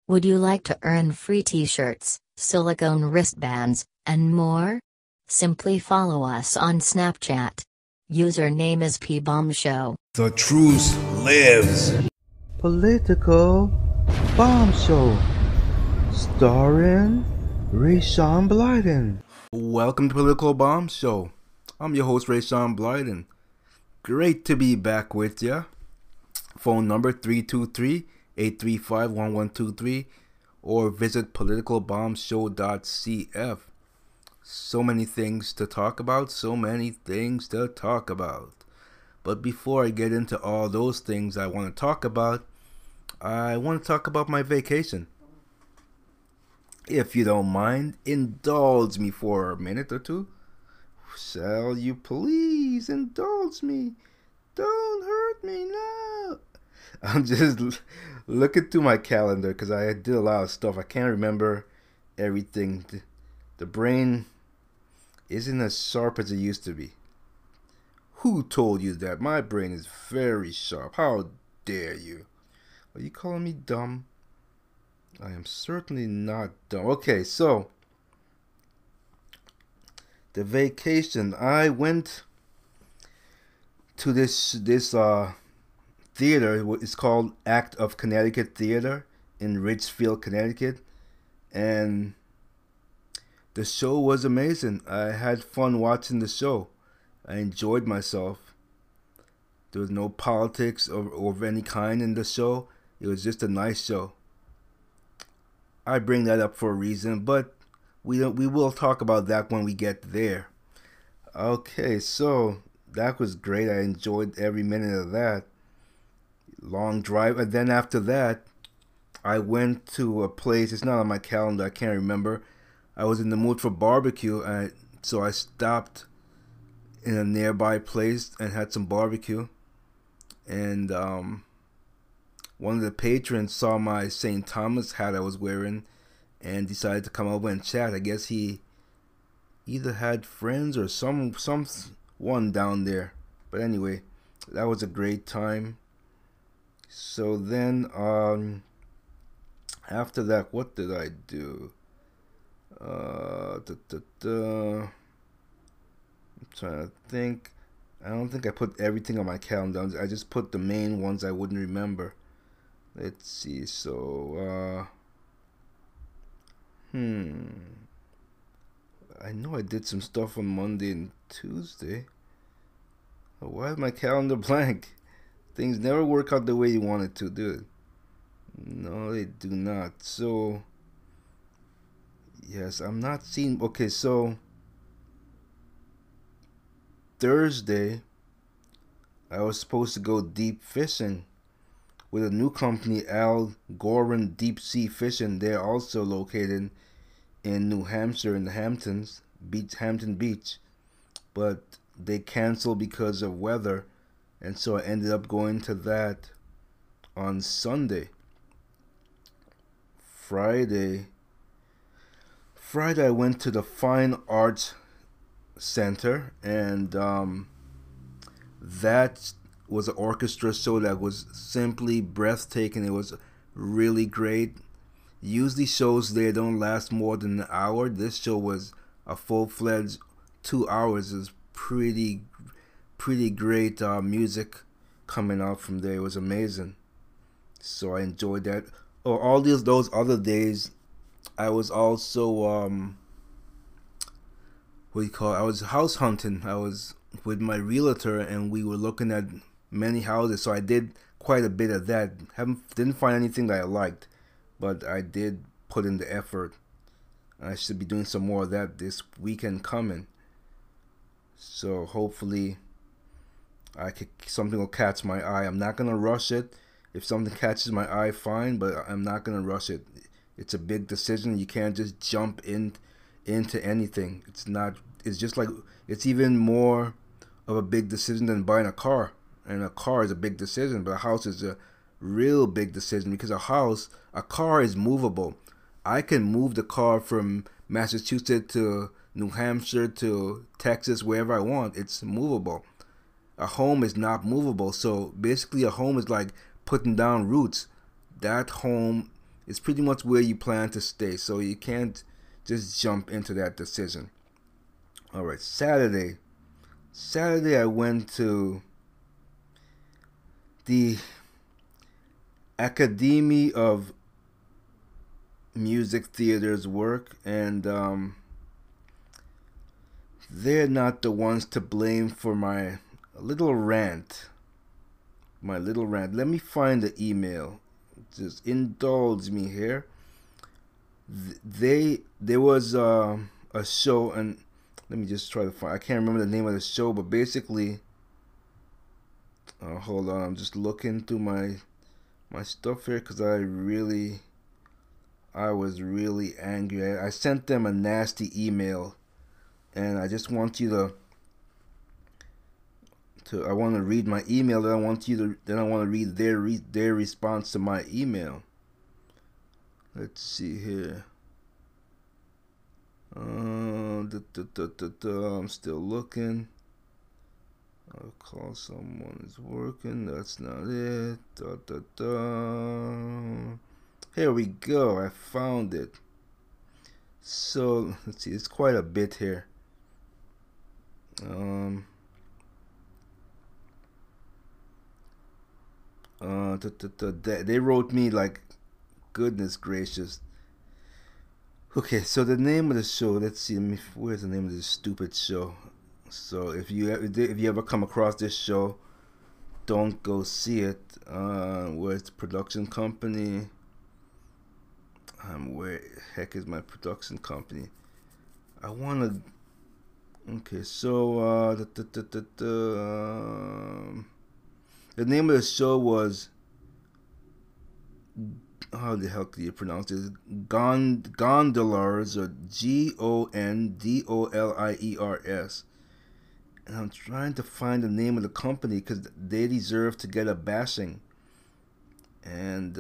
Would you like to earn free t-shirts, silicone wristbands, and more? Simply follow us on Snapchat. Username is pbombshow. The truth lives. Political Bomb Show, starring Rayshawn Blyden. Welcome to Political Bomb Show. I'm your host, Rayshawn Blyden. Great to be back with ya. Phone number 323-835-1123 or visit politicalbombshow.cf. So many things to talk about. But before I get into all those things I want to talk about my vacation. If you don't mind, indulge me for a minute or two. Shall you please indulge me? Don't hurt me now. I'm just looking through my calendar because I did a lot of stuff. I can't remember everything. The brain isn't as sharp as it used to be. Who told you that? My brain is very sharp. How dare you? Are you calling me dumb? I am certainly not dumb. Okay, so the vacation. I went to this theater. It's called Act of Connecticut Theater in Ridgefield, Connecticut, and the show was amazing. I had fun watching the show. I enjoyed myself. There was no politics of any kind in the show. It was just a nice show. I bring that up for a reason, but we will talk about that when we get there. Okay, so that was great. I enjoyed every minute of that. Long drive, and then after that, I went to a place. It's not on my calendar. I can't remember. I was in the mood for barbecue, so I stopped in a nearby place and had some barbecue. And one of the patrons saw my St. Thomas hat I was wearing and decided to come over and chat. I guess he either had friends or someone down there. But anyway, that was a great time. So then after that, what did I do? I'm trying to think. I don't think I put everything on my calendar. I just put the main ones I wouldn't remember. Let's see. So, I know I did some stuff on Monday and Tuesday. Why is my calendar blank? Things never work out the way you want it to, do it? No, they do not. So, yes, I'm not seeing. Okay, so Thursday, I was supposed to go deep fishing with a new company, Al Goren Deep Sea Fishing. They're also located in New Hampshire in the Hamptons, Hampton Beach, but they canceled because of weather, and so I ended up going to that on Sunday. Friday, I went to the Fine Arts Center, and that was an orchestra show that was simply breathtaking. It was really great. Usually shows there don't last more than an hour. This show was a full-fledged 2 hours. It was pretty great music coming out from there. It was amazing. So I enjoyed that. All those other days, I was also I was house hunting. I was with my realtor and we were looking at many houses. So I did quite a bit of that. Didn't find anything that I liked, but I did put in the effort. I should be doing some more of that this weekend coming. So hopefully something will catch my eye. I'm not gonna rush it. If something catches my eye, fine, but I'm not gonna rush it. It's a big decision. You can't just jump into anything. It's just like, it's even more of a big decision than buying a car. And a car is a big decision, but a house is a real big decision, because a car is movable. I can move the car from Massachusetts to New Hampshire to Texas, wherever I want. It's movable. A home is not movable. So basically a home is like putting down roots. That home It's pretty much where you plan to stay, so you can't just jump into that decision. All right, Saturday I went to the Academy of Music Theater's work, and they're not the ones to blame for my little rant. Let me find the email. Just indulge me here. There was a show, and let me just try to find. I can't remember the name of the show, but basically, hold on. I'm just looking through my stuff here because I was really angry. I sent them a nasty email, and I just want you to I want to read my email. Then I want to read their response to my email. Let's see here. I'm still looking. I'll call someone is working. That's not it. Here we go. I found it. So let's see. It's quite a bit here. They wrote me like, goodness gracious. Okay, so the name of the show. Let's see. Where's the name of this stupid show? So if you ever come across this show, don't go see it. Where's the production company? Where the heck is my production company? I wanna. Okay, so the name of the show was, how the hell do you pronounce it? Gondoliers, or Gondoliers. And I'm trying to find the name of the company because they deserve to get a bashing. And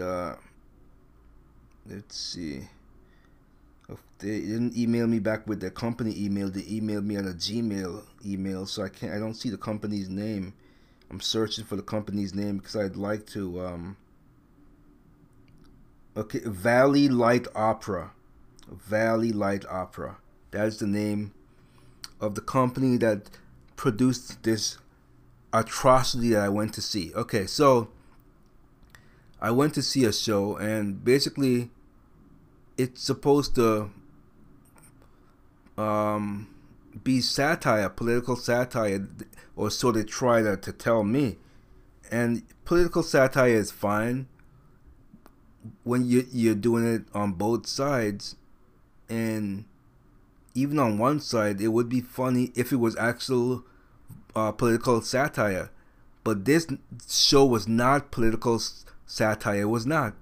let's see. If they didn't email me back with their company email. They emailed me on a Gmail email, so I don't see the company's name. I'm searching for the company's name because I'd like to. Okay, Valley Light Opera. Valley Light Opera. That is the name of the company that produced this atrocity that I went to see. Okay, so I went to see a show, and basically it's supposed to be satire, political satire, or so they try to tell me. And political satire is fine when you're doing it on both sides, and even on one side it would be funny if it was actual political satire. But this show was not political satire. It was not.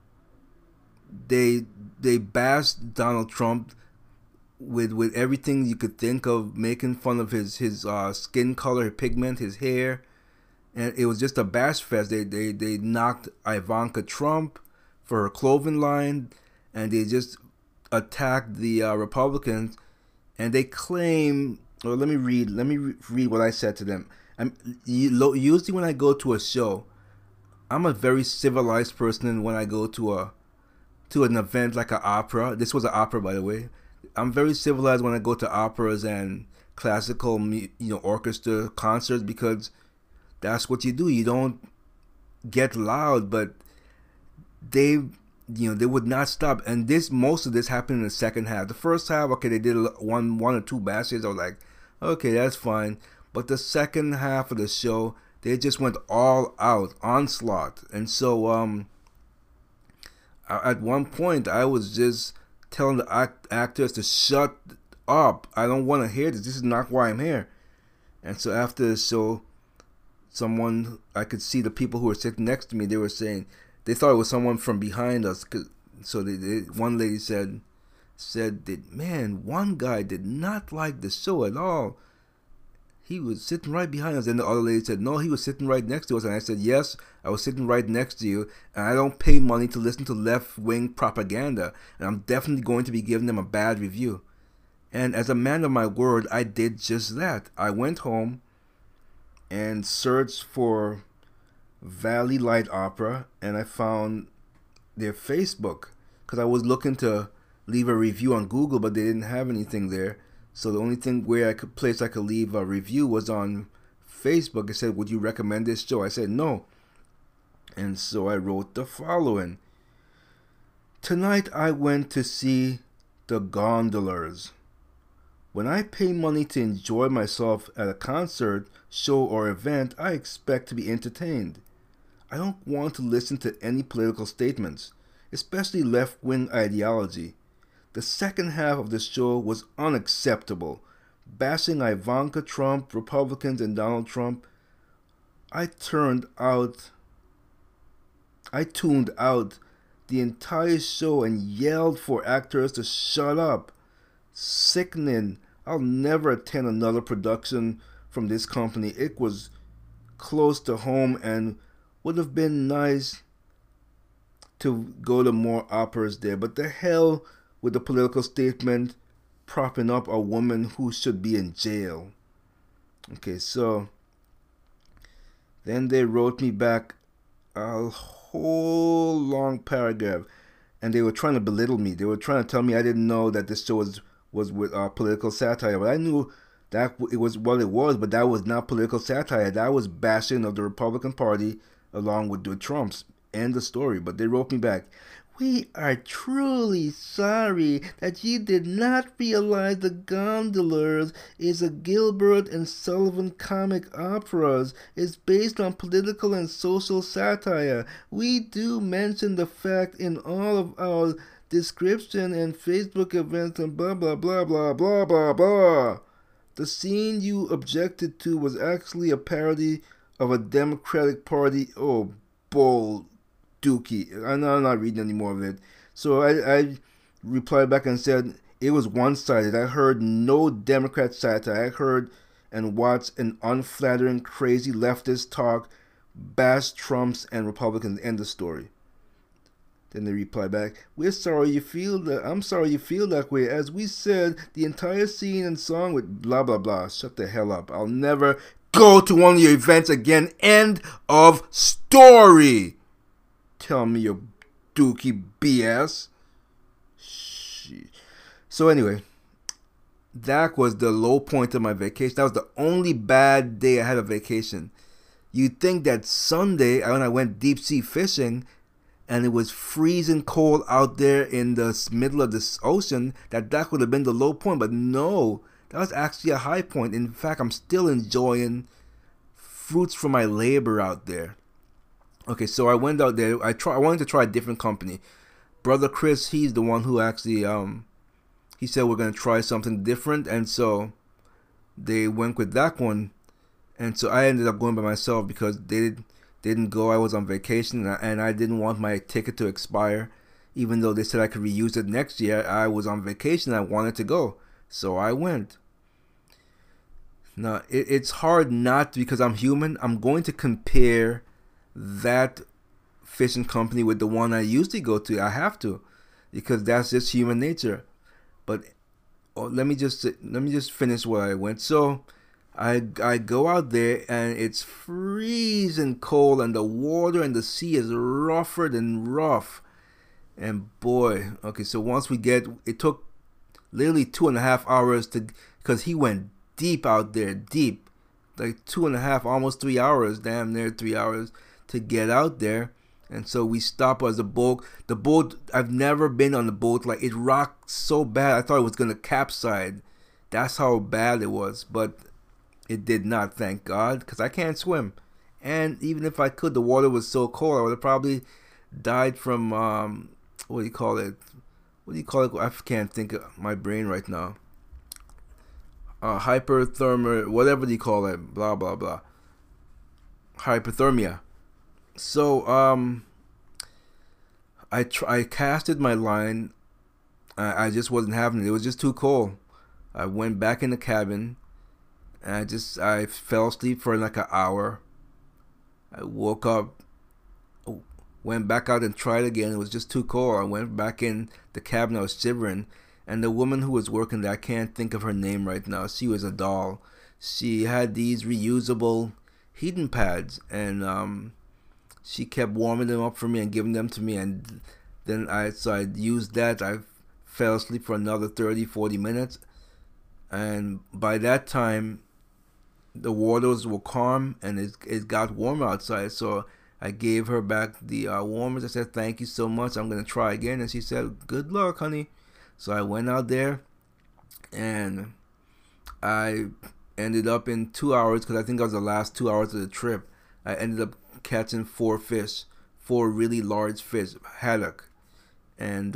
They bashed Donald Trump with everything you could think of, making fun of his skin color, pigment, his hair, and it was just a bash fest. They knocked Ivanka Trump for her clothing line, and they just attacked the Republicans, and they claim. Well, let me read what I said to them. Usually when I go to a show, I'm a very civilized person. When I go to an event like an opera, this was an opera, by the way. I'm very civilized when I go to operas and classical, orchestra concerts, because that's what you do. You don't get loud, but they would not stop. And most of this happened in the second half. The first half, okay, they did one or two bashes. I was like, okay, that's fine. But the second half of the show, they just went all out, onslaught. And so at one point, I was just telling the actors to shut up. I don't want to hear this. This is not why I'm here. And so after the show, I could see the people who were sitting next to me. They were saying they thought it was someone from behind us. So one lady said that, man, one guy did not like the show at all. He was sitting right behind us. And the other lady said, no, he was sitting right next to us. And I said, yes, I was sitting right next to you. And I don't pay money to listen to left-wing propaganda. And I'm definitely going to be giving them a bad review. And as a man of my word, I did just that. I went home and searched for Valley Light Opera. And I found their Facebook, because I was looking to leave a review on Google, but they didn't have anything there. So the only thing where I could leave a review was on Facebook. It said, "Would you recommend this show?" I said no, and so I wrote the following. Tonight I went to see The Gondolas. When I pay money to enjoy myself at a concert, show, or event, I expect to be entertained. I don't want to listen to any political statements, especially left-wing ideology. The second half of the show was unacceptable, bashing Ivanka Trump, Republicans, and Donald Trump. I tuned out the entire show and yelled for actors to shut up. Sickening. I'll never attend another production from this company. It was close to home and would have been nice to go to more operas there, but the hell with the political statement propping up a woman who should be in jail. Okay, so then they wrote me back a whole long paragraph, and they were trying to belittle me. They were trying to tell me I didn't know that this show was with political satire, but I knew that it was what it was, but that was not political satire. That was bashing of the Republican Party along with the Trumps. End the story. But they wrote me back, "We are truly sorry that you did not realize The Gondolas is a Gilbert and Sullivan comic opera. It's based on political and social satire. We do mention the fact in all of our description and Facebook events and blah blah blah blah blah blah blah. The scene you objected to was actually a parody of a Democratic Party." Oh, bull dookie. I'm not reading any more of it. So I replied back and said it was one-sided. I heard no Democrat satire. I heard and watched an unflattering, crazy leftist talk, bash Trumps and Republicans. End the story. Then they replied back, "We're sorry you feel that. I'm sorry you feel that way. As we said, the entire scene and song with blah blah blah." Shut the hell up. I'll never go to one of your events again. End of story. Tell me your dookie BS. So anyway, that was the low point of my vacation. That was the only bad day I had of vacation. You'd think that Sunday, when I went deep sea fishing, and it was freezing cold out there in the middle of the ocean, that would have been the low point. But no, that was actually a high point. In fact, I'm still enjoying fruits from my labor out there. Okay, so I went out there. I wanted to try a different company. Brother Chris, he's the one who actually he said we're gonna try something different, and so they went with that one. And so I ended up going by myself because they didn't go. I was on vacation, and I didn't want my ticket to expire, even though they said I could reuse it next year. I was on vacation. I wanted to go, so I went. Now it's hard not because I'm human. I'm going to compare that fishing company with the one I usually go to. I have to, because that's just human nature. But let me just finish where I went. So I go out there and it's freezing cold, and the water and the sea is rougher than rough. And boy, okay, so once it took literally 2.5 hours because he went deep out there, deep, like 2.5, almost 3 hours, damn near 3 hours to get out there. And so we stop as the boat, I've never been on the boat, like it rocked so bad I thought it was gonna capsize. That's how bad it was, but it did not, thank God, because I can't swim. And even if I could, the water was so cold I would have probably died from what do you call it, I can't think of my brain right now. Hyperthermia, whatever they call it, blah blah blah, hypothermia. So I casted my line. I just wasn't having it. It was just too cold. I went back in the cabin, and I fell asleep for like an hour. I woke up, went back out and tried again. It was just too cold. I went back in the cabin. I was shivering, and the woman who was working there, I can't think of her name right now. She was a doll. She had these reusable heating pads, and she kept warming them up for me and giving them to me, and Then I used that. I fell asleep for another 30-40 minutes, and by that time the waters were calm and it got warm outside. So I gave her back the warmers. I said, thank you so much, I'm gonna try again. And she said, good luck, honey. So I went out there and I ended up in 2 hours, because I think that was the last 2 hours of the trip. I ended up catching 4 fish, 4 really large fish, haddock. And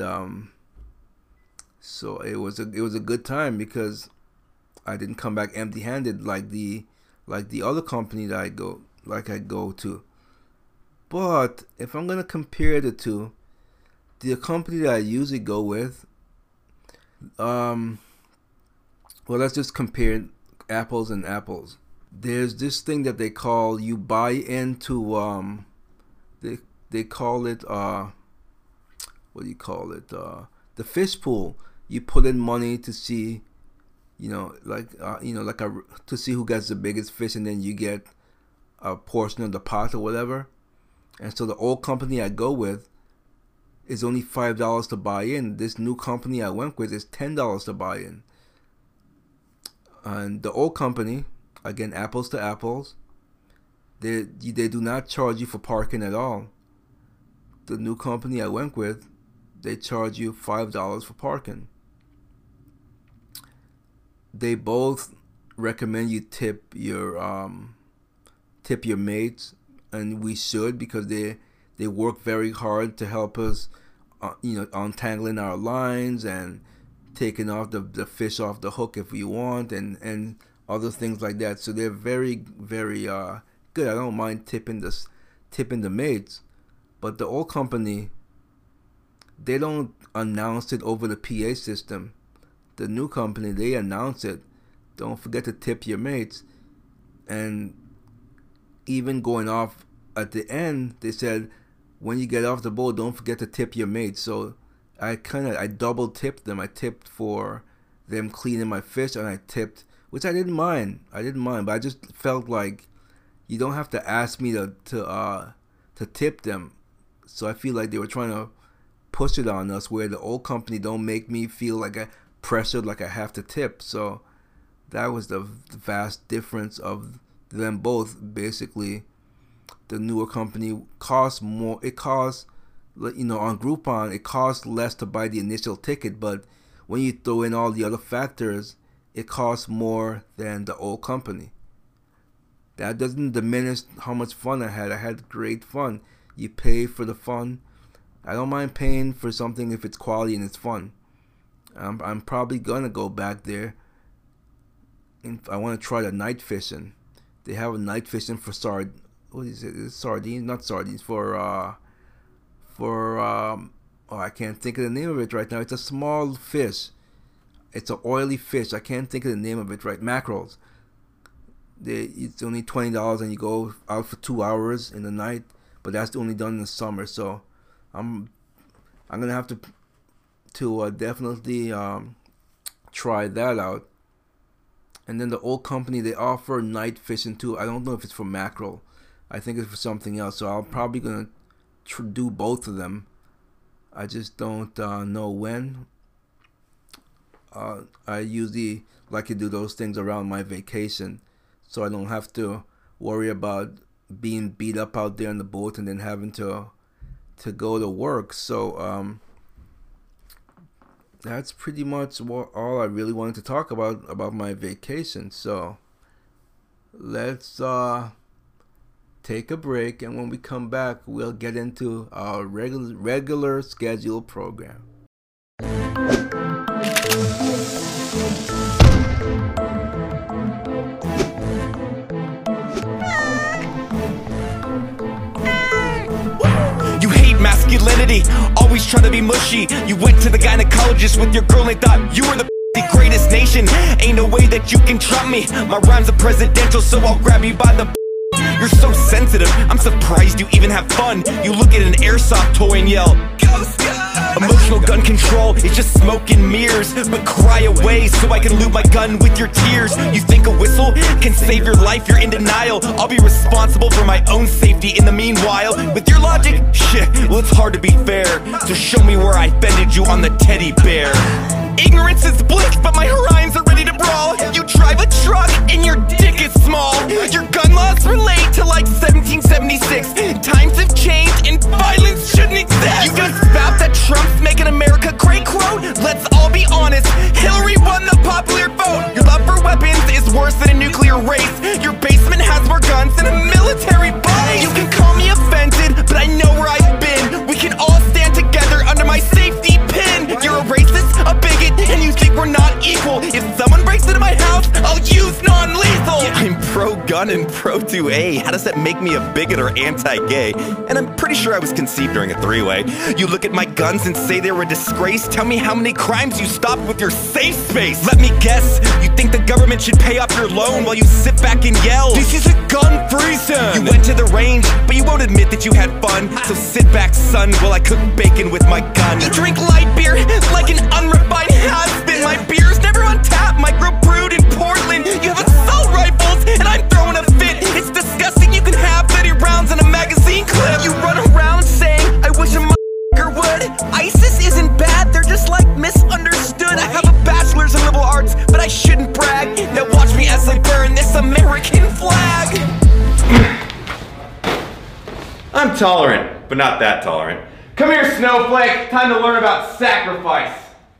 so it was a good time, because I didn't come back empty-handed like the other company that I go to. But if I'm gonna compare the two, the company that I usually go with, well, let's just compare apples and apples. There's this thing that they call, you buy into they call it what do you call it, the fish pool. You put in money to see, to see who gets the biggest fish, and then you get a portion of the pot or whatever. And so the old company I go with is only $5 to buy in. This new company I went with is $10 to buy in. And the old company, again, apples to apples, they do not charge you for parking at all. The new company I went with, they charge you $5 for parking. They both recommend you tip your mates, and we should, because they work very hard to help us, untangling our lines and taking off the fish off the hook if we want, and other things like that. So they're very, very good. I don't mind tipping the mates. But the old company, they don't announce it over the PA system. The new company, they announce it. Don't forget to tip your mates. And even going off at the end, they said, when you get off the boat, don't forget to tip your mates. So I double tipped them. I tipped for them cleaning my fish, and I tipped, which I didn't mind. But I just felt like you don't have to ask me to tip them. So I feel like they were trying to push it on us, where the old company don't make me feel like I pressured, like I have to tip. So that was the vast difference of them both. Basically, the newer company costs more. It costs, on Groupon, it costs less to buy the initial ticket, but when you throw in all the other factors, it costs more than the old company. That doesn't diminish how much fun I had. I had great fun. You pay for the fun. I don't mind paying for something if it's quality and it's fun. I'm probably gonna go back there. I want to try the night fishing. They have a night fishing for what is it? It's sardines, not sardines. I can't think of the name of it right now. It's a small fish. It's an oily fish. I can't think of the name of it right. Mackerels. It's only $20, and you go out for 2 hours in the night. But that's only done in the summer. So I'm gonna have to definitely try that out. And then the old company, they offer night fishing too. I don't know if it's for mackerel. I think it's for something else. So I'm probably gonna do both of them. I just don't know when. I usually like to do those things around my vacation, so I don't have to worry about being beat up out there on the boat and then having to go to work. So that's pretty much all I really wanted to talk about my vacation. So let's take a break, and when we come back, we'll get into our regular scheduled program. Masculinity, always trying to be mushy. You went to the gynecologist with your girl and thought you were the greatest nation. Ain't no way that you can trump me. My rhymes are presidential, so I'll grab you by the. You're so sensitive, I'm surprised you even have fun. You look at an airsoft toy and yell, "Go Scott!" Emotional gun control is just smoke and mirrors. But cry away so I can loot my gun with your tears. You think a whistle can save your life? You're in denial. I'll be responsible for my own safety in the meanwhile. With your logic, shit, well it's hard to be fair. So show me where I offended you on the teddy bear. Ignorance is bliss, but my horizons are ready to brawl. You drive a truck and your dick is small. Your gun laws relate to like 1776. Times have changed and violence shouldn't exist. You gonna spout that Trump's making America great quote? Let's all be honest, Hillary won the popular vote. Your love for weapons is worse than a nuclear race. Your basement has more guns than a military base. You can call me offended, but I know where I've been. We can all stand together under my safety pin. You're a racist, a bigot, and you think we're not equal. If someone breaks into my house, I'll use non-lethal. I'm pro-gun and pro-2A. How does that make me a bigot or anti-gay? And I'm pretty sure I was conceived during a three-way. You look at my guns and say they were a disgrace. Tell me how many crimes you stopped with your safe space. Let me guess, you think the government should pay off your loan while you sit back and yell, this is a gun-free zone. You went to the range, but you won't admit that you had fun. So sit back, son, while I cook bacon with my gun. You drink light beer like an unrefined has-been. My beer's never on tap, micro-brewed in Portland. You have assault rifles, and I'm throwing a fit. It's disgusting you can have 30 rounds in a magazine clip. You run around saying, I wish a motherfucker would. ISIS isn't bad, they're just like misunderstood. I have a bachelor's in liberal arts, but I shouldn't brag. Now watch me as I burn this American flag. I'm tolerant, but not that tolerant. Come here, Snowflake. Time to learn about sacrifice.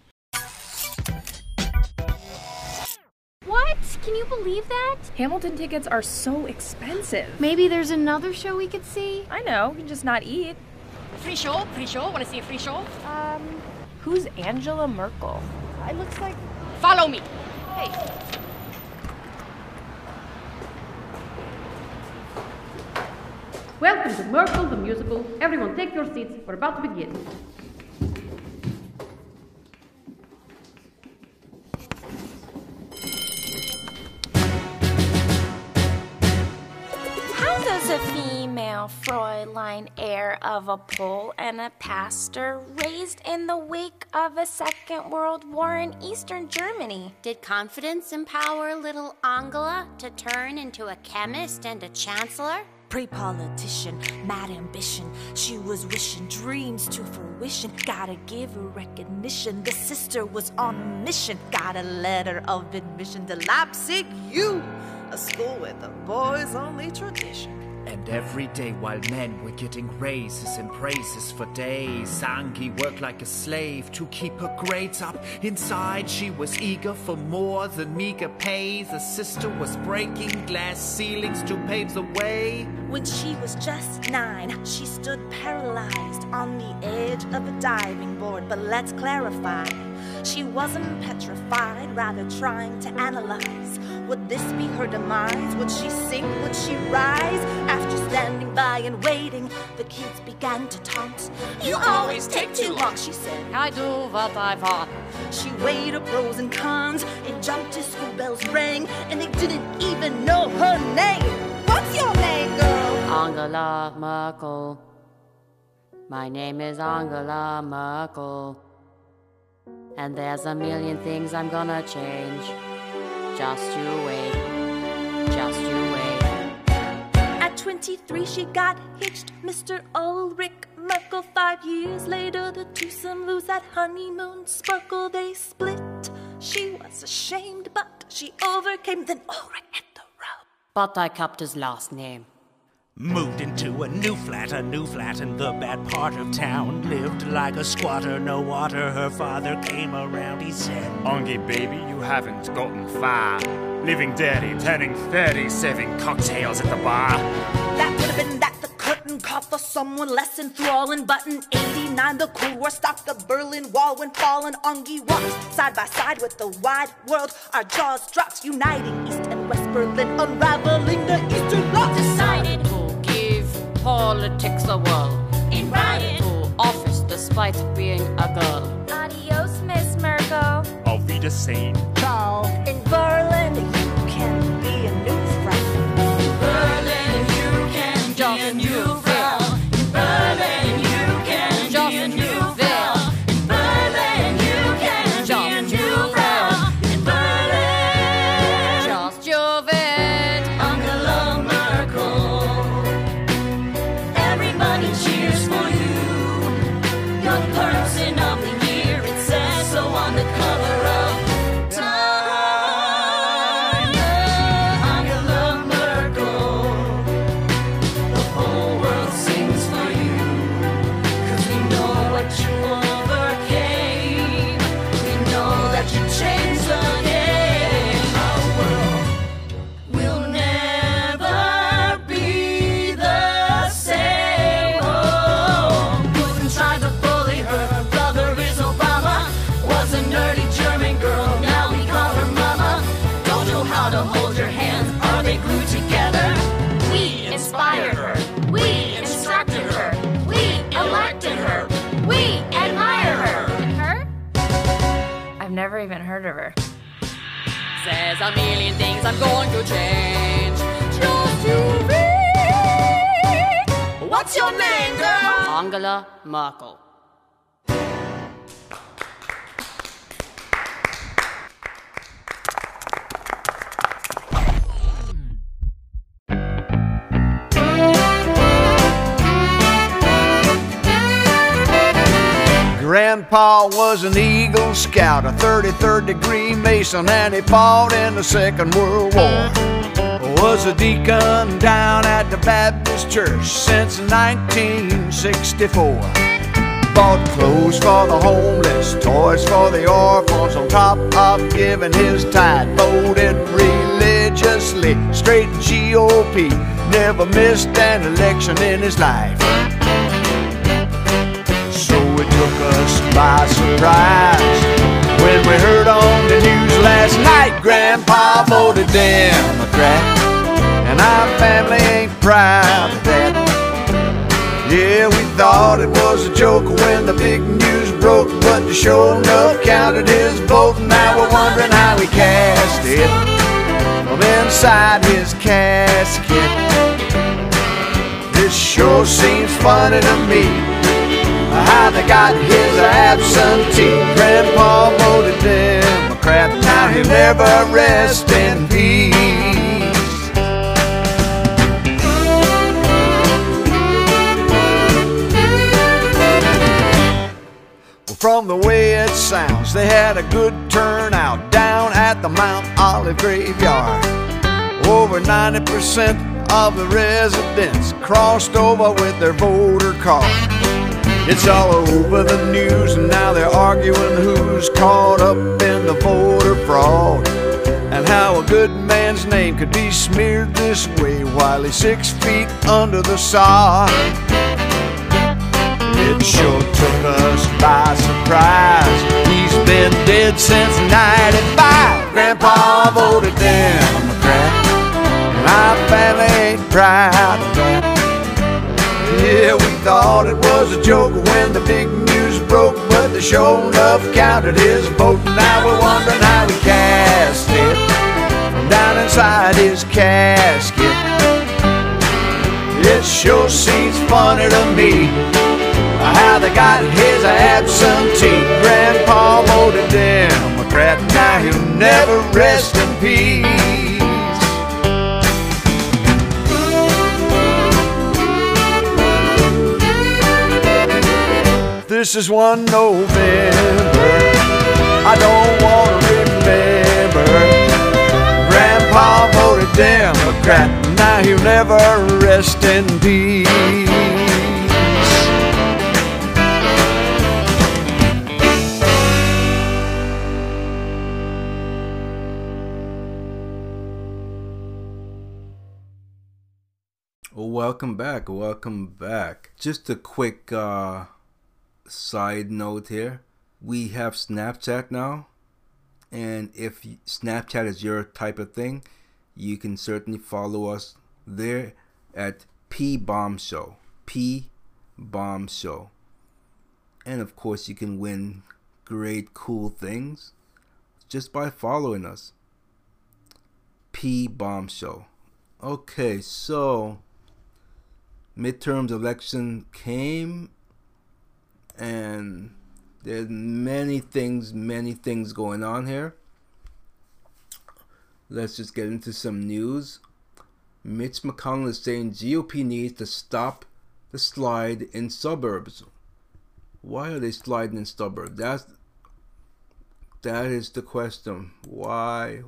What? Can you believe that? Hamilton tickets are so expensive. Maybe there's another show we could see? I know, you can just not eat. Free show? Free show? Want to see a free show? Who's Angela Merkel? It looks like... Follow me. Hey. Welcome to Merkel the Musical. Everyone take your seats. We're about to begin. How does a female Fräulein, heir of a Pole and a pastor, raised in the wake of a Second World War in Eastern Germany? Did confidence empower little Angela to turn into a chemist and a chancellor? Pre-politician, mad ambition. She was wishing dreams to fruition. Gotta give her recognition. The sister was on a mission. Got a letter of admission to Leipzig U, a school with a boys-only tradition. And every day while men were getting raises and praises for days, Angie worked like a slave to keep her grades up. Inside she was eager for more than meager pay. The sister was breaking glass ceilings to pave the way. When she was just 9, she stood paralyzed on the edge of a diving board. But let's clarify, she wasn't petrified, rather trying to analyze. Would this be her demise? Would she sink? Would she rise? After standing by and waiting, the kids began to taunt. You always take too long, she said. I do what I want. She weighed her pros and cons. It jumped till school bells rang, and they didn't even know her name. What's your name, girl? Angela Merkel. My name is Angela Merkel. And there's a million things I'm gonna change. Just you wait. Just you wait. At 23 she got hitched, Mr. Ulrich Merkel. 5 years later the twosome lose that honeymoon sparkle. They split. She was ashamed, but she overcame. Then Ulrich hit the road. But I kept his last name. Moved into a new flat in the bad part of town. Lived like a squatter, no water. Her father came around, he said, Angie, baby, you haven't gotten far. Living dirty, turning 30, serving cocktails at the bar. That would have been that. The curtain caught for someone less enthralling. But in 89 the Cold War stopped. The Berlin Wall went falling. Angie walked side by side with the wide world. Our jaws dropped, uniting East and West Berlin, unraveling the Eastern Bloc. Decided to give politics a whirl. Invited to office despite being a girl. Adios, Miss Merkel. Auf Wiedersehen. Ciao. In Berlin, you can be a new friend. Berlin, you can be a new friend. Berlin, you can be a new friend. never even heard of her. Says a million things I'm going to change. Just you be. What's your name, girl? Angela Merkel. Grandpa was an Eagle Scout, a 33rd degree Mason, and he fought in the Second World War. Was a deacon down at the Baptist Church since 1964. Bought clothes for the homeless, toys for the orphans, on top of giving his tithe. Voted religiously, straight GOP, never missed an election in his life. So it took us by surprise when we heard on the news last night Grandpa voted Democrat, and our family ain't proud of that. Yeah, we thought it was a joke when the big news broke, but the show enough counted his vote, and now we're wondering how he cast it from inside his casket. This sure seems funny to me, how they got his absentee. Grandpa voted Democrat, now he'll never rest in peace. Well, from the way it sounds, they had a good turnout down at the Mount Olive graveyard. Over 90% of the residents crossed over with their voter card. It's all over the news, and now they're arguing who's caught up in the voter fraud, and how a good man's name could be smeared this way while he's 6 feet under the sod. It sure took us by surprise. He's been dead since 95. Grandpa voted Democrat, and our family ain't proud of that. Yeah, we thought it was a joke when the big news broke, but the show enough counted his vote. Now we're wondering how he cast it from down inside his casket. It sure seems funny to me how they got his absentee. Grandpa voted Democrat, now he'll never rest in peace. This is 1 November, I don't want to remember. Grandpa voted Democrat, now he'll never rest in peace. Welcome back, welcome back. Just a quick side note here. We have Snapchat now, and if Snapchat is your type of thing, you can certainly follow us there at P-Bomb Show. P-Bomb Show. And of course you can win great cool things just by following us. P-Bomb Show. Okay, so midterms election came, and there's many things going on here. Let's just get into some news. Mitch McConnell is saying GOP needs to stop the slide in suburbs. Why are they sliding in suburbs? That is the question. Why?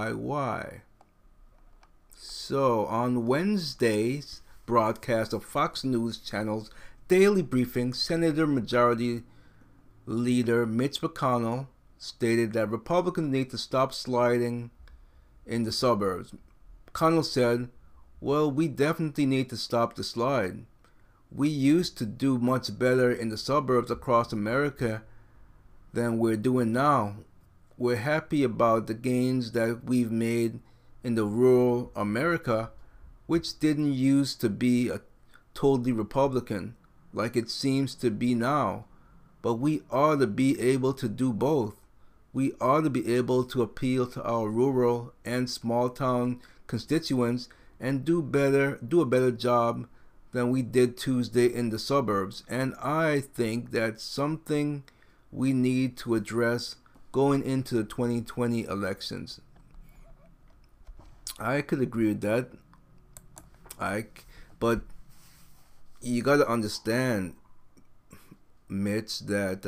So on Wednesday's broadcast of Fox News Channel's Daily Briefing, Senator Majority Leader Mitch McConnell stated that Republicans need to stop sliding in the suburbs. McConnell said, "Well, we definitely need to stop the slide. We used to do much better in the suburbs across America than we're doing now. We're happy about the gains that we've made in the rural America, which didn't used to be a totally Republican like it seems to be now. But we ought to be able to do both. we ought to be able to appeal to our rural and small town constituents and do a better job than we did Tuesday in the suburbs. And I think that's something we need to address going into the 2020 elections. I could agree with that. But you got to understand, Mitch, that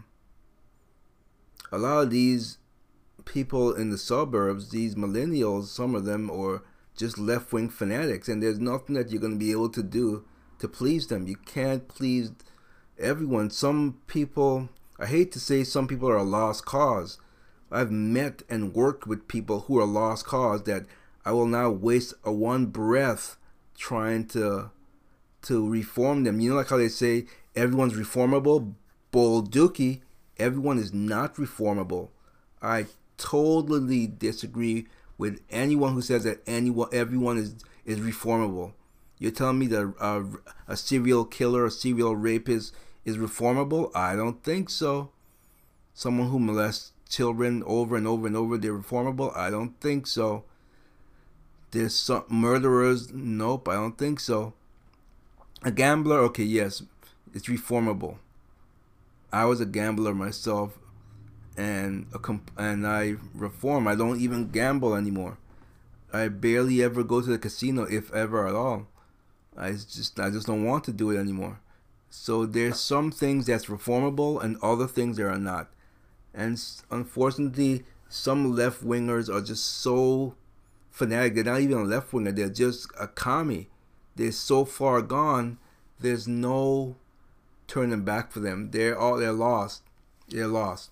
a lot of these people in the suburbs, these millennials, some of them are just left-wing fanatics, and there's nothing that you're going to be able to do to please them. You can't please everyone. Some people, I hate to say some people are a lost cause. I've met and worked with people who are lost cause that I will not waste a one breath trying to reform them. You know, like how they say everyone's reformable? Bolduki, everyone is not reformable. I totally disagree with anyone who says that everyone is reformable. You're telling me that a serial killer, a serial rapist is reformable? I don't think so. Someone who molests children over and over and over, they're reformable? I don't think so. There's some murderers? Nope, I don't think so. A gambler? Okay, yes, it's reformable. I was a gambler myself, and I reform. I don't even gamble anymore. I barely ever go to the casino, if ever at all. I just don't want to do it anymore. So there's some things that's reformable and other things that are not. And unfortunately, some left-wingers are just so fanatic. They're not even a left-winger. They're just a commie. They're so far gone, there's no turning back for them. They're lost. They're lost.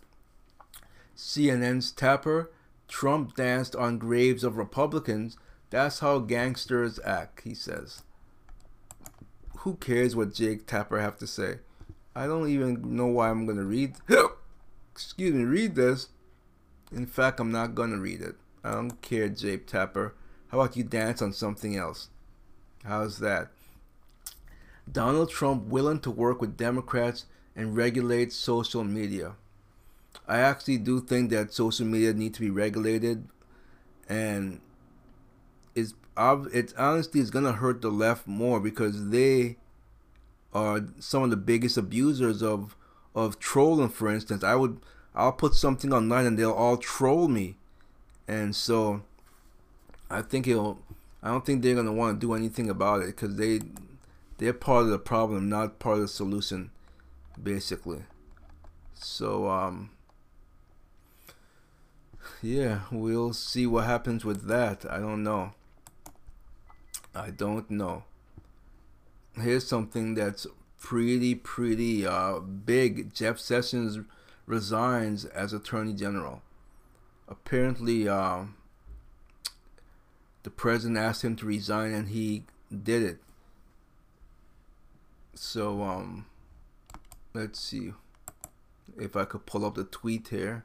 CNN's Tapper, Trump danced on graves of Republicans. That's how gangsters act, he says. Who cares what Jake Tapper have to say? I don't even know why I'm going to read this. In fact, I'm not going to read it. I don't care, Jake Tapper. How about you dance on something else? How's that? Donald Trump willing to work with Democrats and regulate social media. I actually do think that social media needs to be regulated, and it's honestly it's gonna hurt the left more because they are some of the biggest abusers of trolling. For instance, I'll put something online and they'll all troll me, and so I don't think they're gonna want to do anything about it because they're part of the problem, not part of the solution, basically. So yeah, we'll see what happens with that. I don't know. Here's something that's pretty big. Jeff Sessions resigns as Attorney General. Apparently, the president asked him to resign and he did it. So, let's see if I could pull up the tweet here.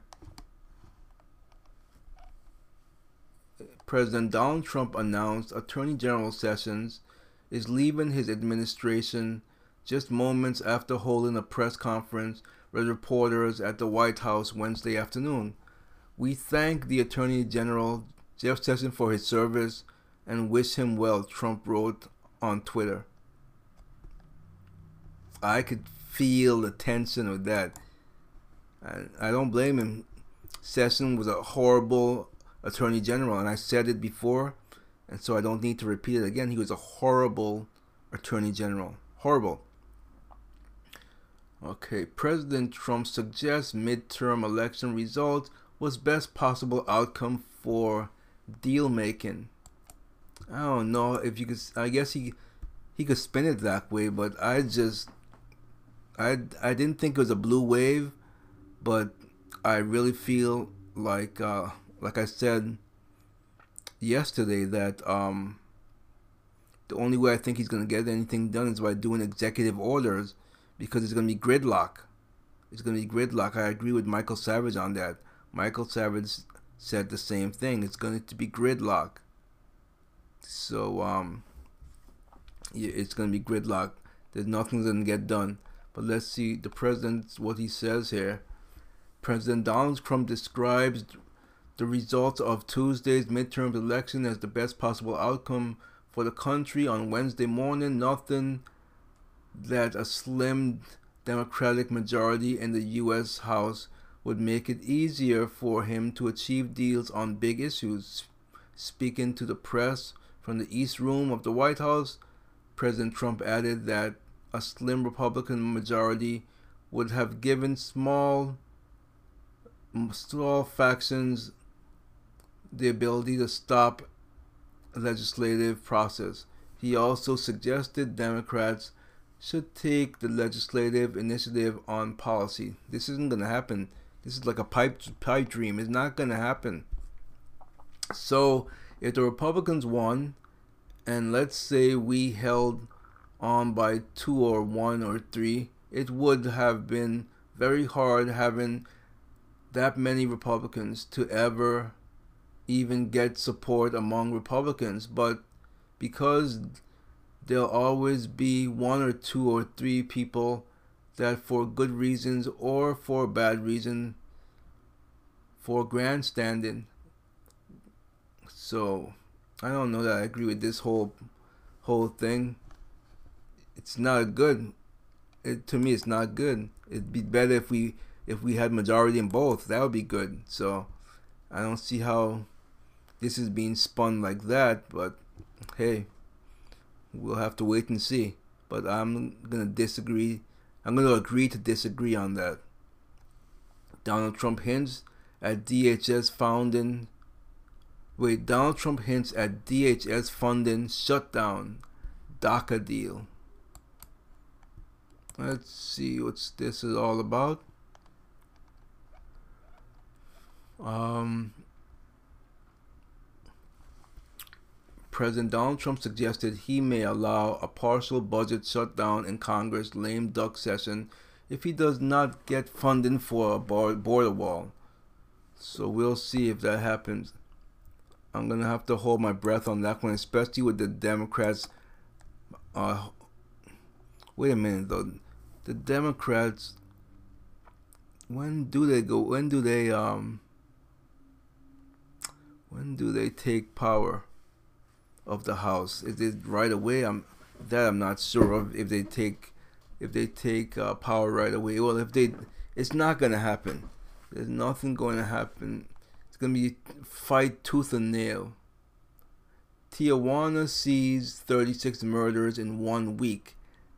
President Donald Trump announced Attorney General Sessions is leaving his administration just moments after holding a press conference with reporters at the White House Wednesday afternoon. We thank the Attorney General Jeff Sessions for his service and wish him well, Trump wrote on Twitter. I could feel the tension of that. I don't blame him. Sessions was a horrible Attorney General, and I said it before, and so I don't need to repeat it again. He was a horrible Attorney General. Horrible. Okay, President Trump suggests midterm election results was best possible outcome for deal making. I don't know if you could. I guess he could spin it that way, but I didn't think it was a blue wave, but I really feel like I said yesterday, that the only way I think he's going to get anything done is by doing executive orders, because it's going to be gridlock. It's going to be gridlock. I agree with Michael Savage on that. Michael Savage said the same thing. It's going to be gridlock. So, yeah, it's going to be gridlock. There's nothing's going to get done. But let's see the president, what he says here. President Donald Trump describes the results of Tuesday's midterm election as the best possible outcome for the country on Wednesday morning. Nothing that a slim Democratic majority in the U.S. House would make it easier for him to achieve deals on big issues. Speaking to the press from the East Room of the White House, President Trump added that a slim Republican majority would have given small factions the ability to stop a legislative process. He also suggested Democrats should take the legislative initiative on policy. This isn't going to happen. This is like a pipe dream. It's not going to happen. So if the Republicans won, and let's say we held on by 2 or 1 or 3, it would have been very hard having that many Republicans to ever even get support among Republicans. But because there'll always be 1 or 2 or 3 people that for good reasons or for bad reason, for grandstanding. So I don't know that I agree with this whole thing. It's not good. To me, it's not good. It'd be better if we had majority in both. That would be good. So I don't see how this is being spun like that. But hey, we'll have to wait and see. But I'm gonna disagree. I'm gonna agree to disagree on that. Donald Trump hints at DHS funding shutdown DACA deal. Let's see what this is all about. President Donald Trump suggested he may allow a partial budget shutdown in Congress' lame duck session if he does not get funding for a border wall. So we'll see if that happens. I'm going to have to hold my breath on that one, especially with the Democrats. Wait a minute, though. The Democrats, when do they take power of the House? Is it right away? I'm not sure of if they take power right away. Well, it's not going to happen. There's nothing going to happen. It's going to be fight tooth and nail. Tijuana sees 36 murders in 1 week.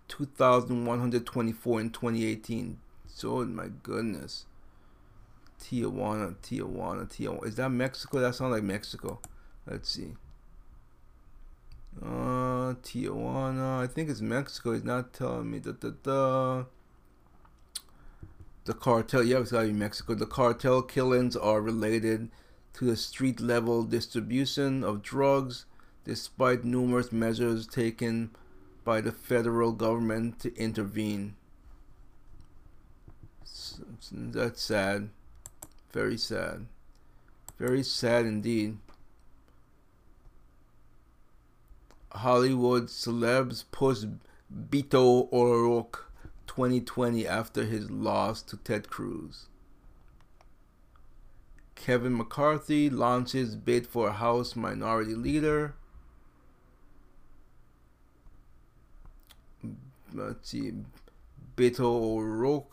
2,124 in 2018. So, my goodness. Tijuana. Is that Mexico? That sounds like Mexico. Let's see. Tijuana. I think it's Mexico. He's not telling me. The cartel. Yeah, it's gotta be Mexico. The cartel killings are related to the street level distribution of drugs, despite numerous measures taken by the federal government to intervene. That's sad. Very sad. Very sad indeed. Hollywood celebs push Beto O'Rourke 2020 after his loss to Ted Cruz. Kevin McCarthy launches bid for House Minority Leader. Let's see. Beto O'Rourke,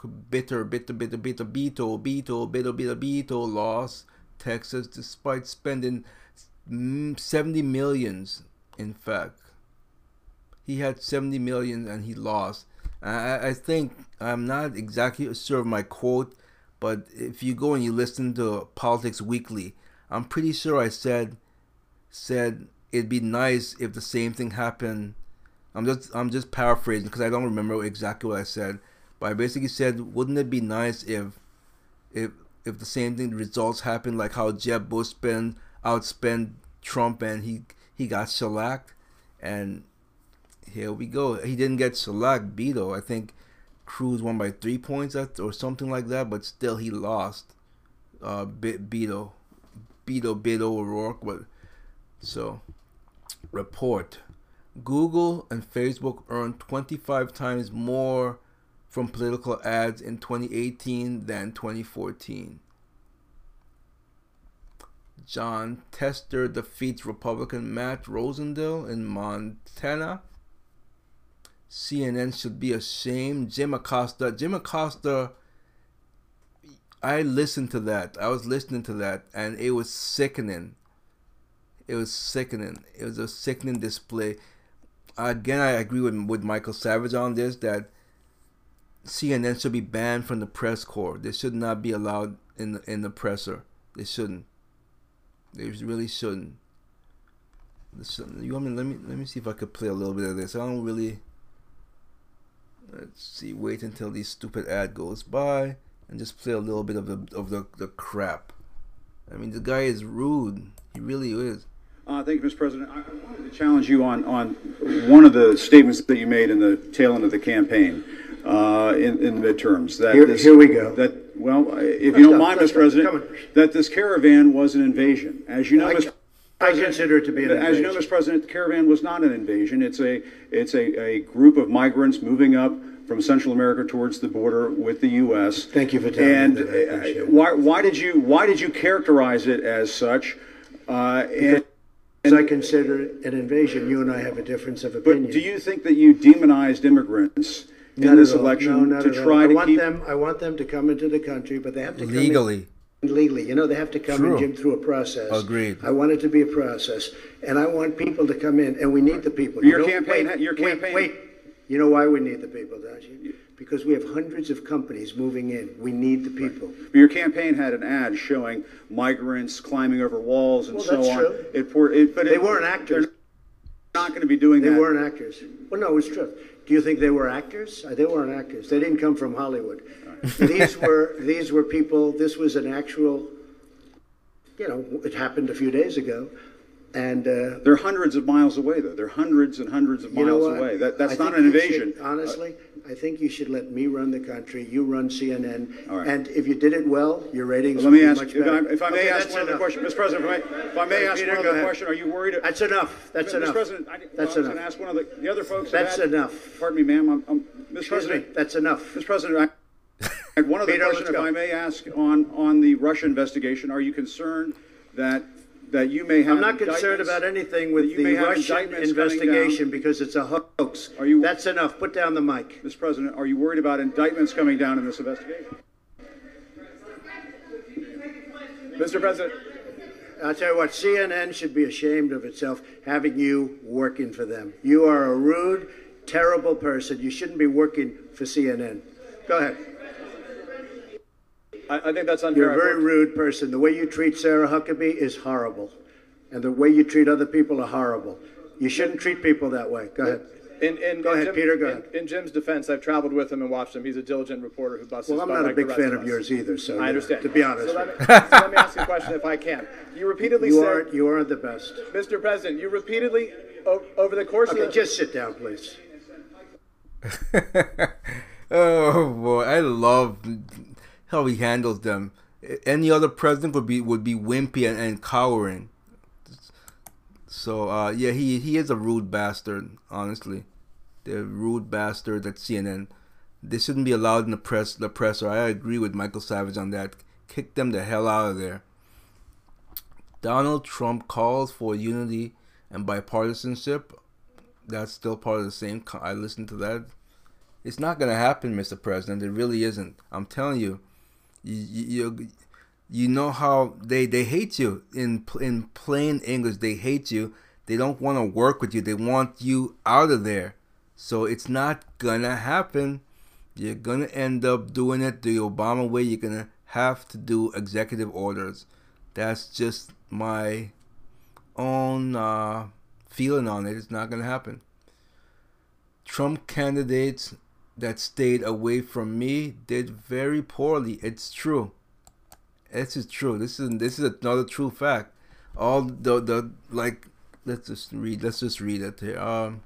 Beto lost Texas despite spending 70 millions. In fact, he had 70 million and he lost. I think, I'm not exactly sure of my quote, but if you go and you listen to Politics Weekly, I'm pretty sure I said it'd be nice if the same thing happened. I'm just paraphrasing because I don't remember exactly what I said, but I basically said, wouldn't it be nice if the same thing results happened, like how Jeb Bush outspent Trump and he got shellacked, and here we go. He didn't get shellacked, Beto. I think Cruz won by 3 points or something like that, but still he lost. Beto O'Rourke. But so, report: Google and Facebook earned 25 times more from political ads in 2018 than 2014. John Tester defeats Republican Matt Rosendale in Montana. CNN should be ashamed. Jim Acosta, I listened to that. I was listening to that, and it was sickening. It was sickening. It was a sickening display. Again, I agree with Michael Savage on this, that CNN should be banned from the press corps. They should not be allowed in the presser. They shouldn't. They really shouldn't. You want me? Let me see if I could play a little bit of this. I don't really. Let's see. Wait until this stupid ad goes by and just play a little bit of the crap. I mean, the guy is rude. He really is. Thank you, Mr. President. I wanted to challenge you on one of the statements that you made in the tail end of the campaign in the midterms. That here we go. If you don't mind, Mr. President, that this caravan was an invasion. As you know, Mr. I consider it to be an invasion. As you know, Mr. President, the caravan was not an invasion. It's a group of migrants moving up from Central America towards the border with the U.S. Thank you for telling me that. And why did you characterize it as such? As I consider it an invasion, you and I have a difference of opinion. But do you think that you demonized immigrants in this election to try to keep them? I want them to come into the country, but they have to come legally. Legally, they have to come in, Jim, through a process. Agreed. I want it to be a process, and I want people to come in, and we need the people. Your campaign. Wait. You know why we need the people, don't you? Because we have hundreds of companies moving in. We need the people. But your campaign had an ad showing migrants climbing over walls and so on. True. But they weren't actors. They're not going to be doing that. They weren't actors. Well, no, it's true. Do you think they were actors? They weren't actors. They didn't come from Hollywood. These were people. This was an actual. It happened a few days ago. And they're hundreds of miles away, though. They're hundreds and hundreds of miles away. That's not an invasion. Honestly, I think you should let me run the country. You run CNN. All right. And if you did it well, your ratings would be much better. If I may ask one other question, Mr. President, if I may ask one other question, are you worried? That's enough. That's enough. Mr. President, that's I was going to ask one of the other folks. That's enough. Pardon me, ma'am. Mr. President, that's enough. Mr. President, one other question, if I may ask, on the Russia investigation, are you concerned that you may have? I'm not concerned about anything with the Russian investigation because it's a hoax. That's enough. Put down the mic. Mr. President, are you worried about indictments coming down in this investigation? Mr. President. I'll tell you what, CNN should be ashamed of itself having you working for them. You are a rude, terrible person. You shouldn't be working for CNN. Go ahead. I think that's unfair. You're a very rude person. The way you treat Sarah Huckabee is horrible. And the way you treat other people are horrible. You shouldn't treat people that way. Go ahead. Go ahead, Peter. Go ahead. In Jim's defense, I've traveled with him and watched him. He's a diligent reporter who busts his butt. Well, I'm not like a big the rest fan of of yours either, so I understand. To be honest. So let me ask you a question if I can. You repeatedly said... You aren't the best. Mr. President, you repeatedly, over the course of the... just sit down, please. Oh, boy. I love how he handles them. Any other president would be wimpy and cowering. So yeah, he is a rude bastard. Honestly, the rude bastard at CNN. They shouldn't be allowed in the press. The presser. I agree with Michael Savage on that. Kick them the hell out of there. Donald Trump calls for unity and bipartisanship. That's still part of the same. I listened to that. It's not gonna happen, Mr. President. It really isn't. I'm telling you. You know how they hate you in plain English. They hate you. They don't want to work with you. They want you out of there. So it's not gonna happen. You're gonna end up doing it the Obama way. You're gonna have to do executive orders. That's just my own feeling on it. It's not gonna happen. Trump candidates that stayed away from me did very poorly. It's true. This is true. This is another true fact. All the like. Let's just read it here.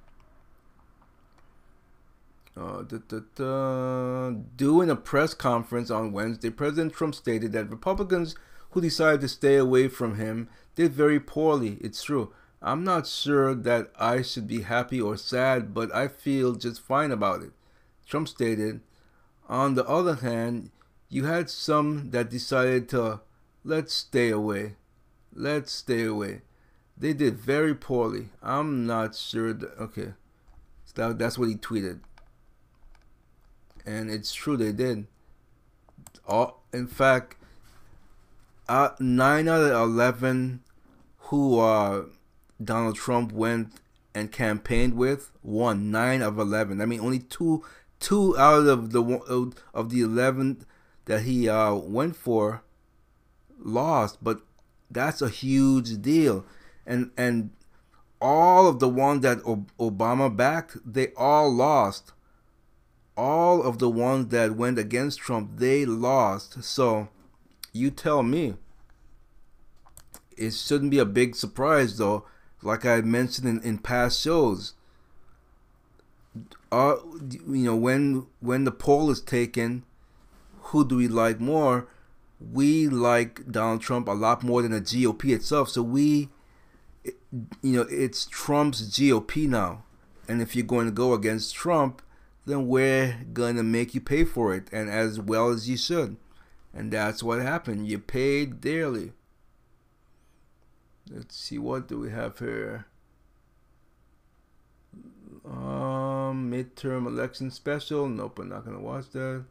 During a press conference on Wednesday, President Trump stated that Republicans who decided to stay away from him did very poorly. It's true. I'm not sure that I should be happy or sad, but I feel just fine about it. Trump stated, On the other hand, you had some that decided to, let's stay away. Let's stay away. They did very poorly. I'm not sure that, okay. So that's what he tweeted. And it's true, they did. In fact, 9 out of 11 who Donald Trump went and campaigned with won. 9 of 11. I mean, only two out of the 11 that he went for lost, but that's a huge deal. And all of the ones that Obama backed, they all lost. All of the ones that went against Trump, they lost. So you tell me. It shouldn't be a big surprise, though. Like I mentioned in past shows, when the poll is taken, who do we like more? We like Donald Trump a lot more than the GOP itself. So it's Trump's GOP now. And if you're going to go against Trump, then we're going to make you pay for it, and as well as you should. And that's what happened. You paid dearly. Let's see, what do we have here? Midterm election special. Nope, I'm not gonna watch that.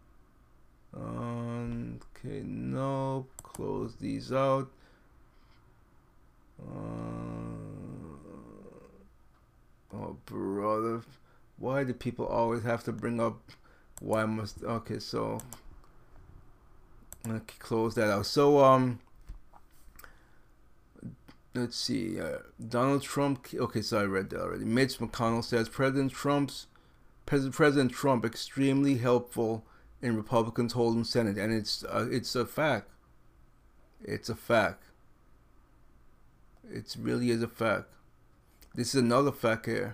Okay, nope. Close these out. Oh, brother. Why do people always have to bring up why must... Okay, so... Okay, close that out. So, let's see. Donald Trump... Okay, so I read that already. Mitch McConnell says President Trump extremely helpful in Republicans holding Senate. And it's a fact. It's a fact. It really is a fact. This is another fact here.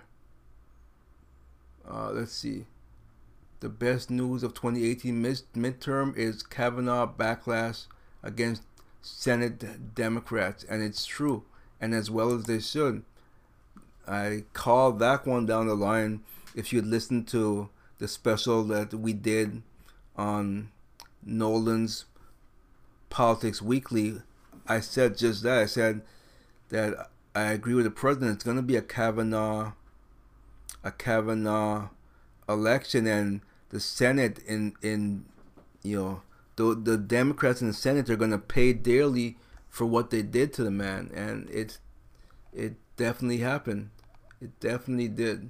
Let's see. The best news of 2018 midterm is Kavanaugh backlash against Senate Democrats, and it's true, and as well as they should. I called that one down the line. If you'd listened to the special that we did on Nolan's Politics Weekly, I said just that. I said that I agree with the president. It's going to be a Kavanaugh election, and the Senate the Democrats in the Senate are going to pay dearly for what they did to the man, and it definitely happened. It definitely did.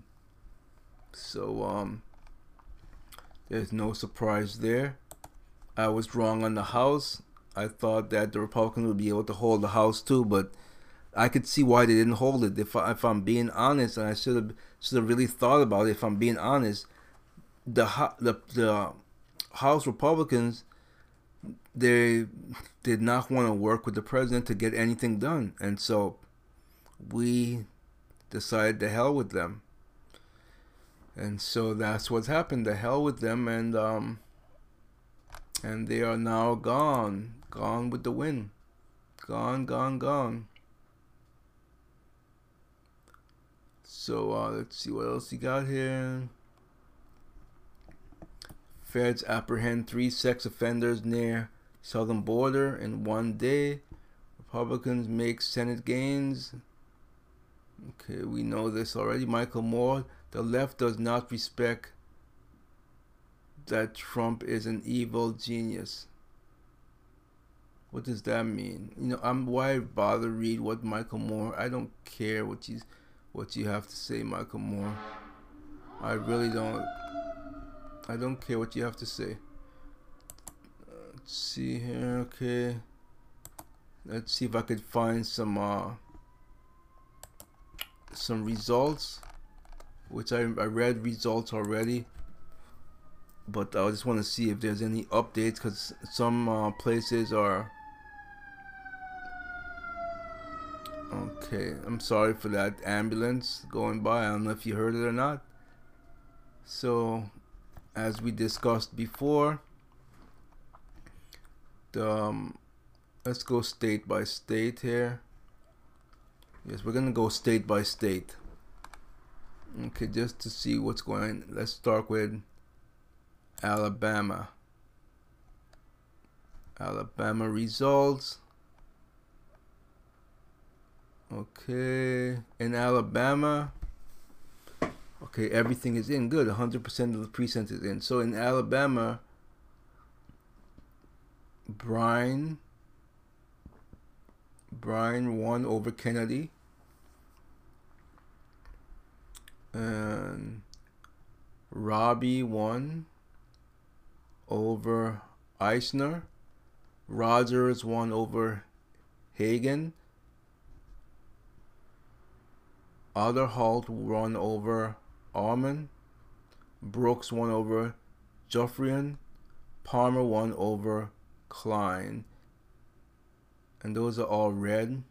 So there's no surprise there. I was wrong on the House. I thought that the Republicans would be able to hold the House too, but I could see why they didn't hold it. If I'm being honest, and I should have really thought about it. If I'm being honest, the House Republicans, they did not want to work with the president to get anything done, and so we decided to hell with them. And so that's what's happened. The hell with them, and they are now gone with the wind, gone. So let's see what else you got here. Feds apprehend 3 sex offenders near southern border in one day. Republicans make Senate gains. Okay, we know this already. Michael Moore, the left does not respect that Trump is an evil genius. What does that mean? Why bother read what Michael Moore? I don't care what you have to say, Michael Moore. I really don't. I don't care what you have to say. Let's see here. Okay. Let's see if I could find some results, which I read results already, but I just want to see if there's any updates, because some places are. Okay, I'm sorry for that ambulance going by. I don't know if you heard it or not. So, as we discussed before, let's go state by state here. Yes, we're gonna go state by state. Okay, just to see what's going on. Let's start with Alabama. Alabama results. Okay, in Alabama, okay, everything is in. Good, 100% of the precinct is in. So in Alabama, Brian won over Kennedy. And Robbie won over Eisner. Rogers won over Hagen. Otterholt won over Arman. Brooks won over Joffrion. Palmer won over Klein. And those are all red.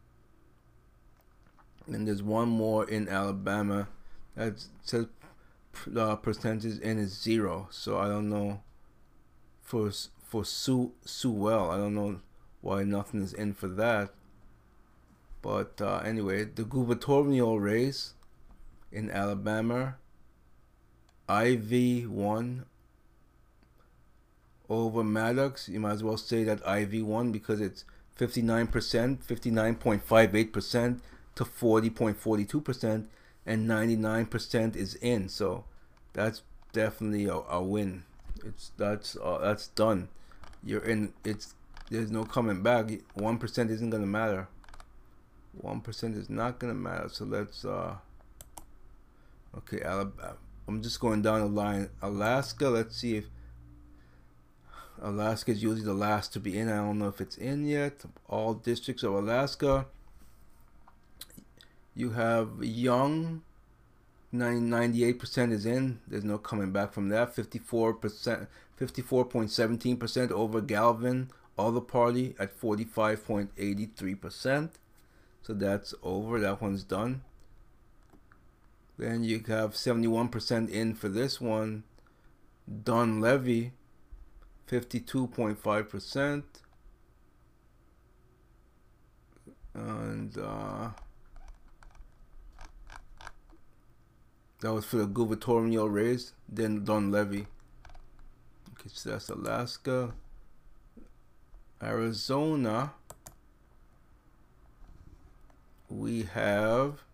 And there's one more in Alabama that says percentage in is 0. So I don't know for Sewell. I don't know why nothing is in for that. But anyway, the gubernatorial race in Alabama, Ivy won over Maddox. You might as well say that Ivy won because it's 59%, 59.58% to 40.42%, and 99% is in. So that's definitely a win. That's done. You're in. There's no coming back. 1% isn't gonna matter. 1% is not gonna matter. So let's okay, Alabama. I'm just going down the line. Alaska, let's see if Alaska is usually the last to be in. I don't know if it's in yet. All districts of Alaska. You have Young, 98% is in. There's no coming back from that. 54%, 54.17% over Galvin, other party at 45.83%. So that's over. That one's done. Then you have 71% in for this one. Dunleavy, 52.5%. And that was for the gubernatorial race. Then Dunleavy. Okay, so that's Alaska. Arizona, we have